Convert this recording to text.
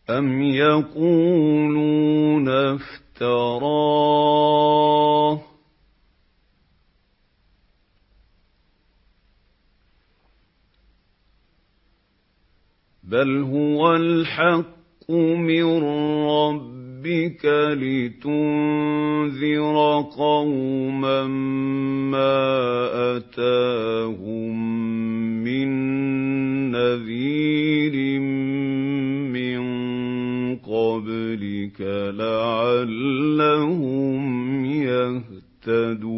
أَمْ يَقُولُونَ افْتَرَاهُ ۖ بَلْ هُوَ الْحَقُّ مِن رَّبِّكَ لِتُنذِرَ قَوْمًا مَّا أَتَاهُم مِّن نَّذِيرٍ مِّن قَبْلِكَ لَعَلَّهُمْ يَهْتَدُونَ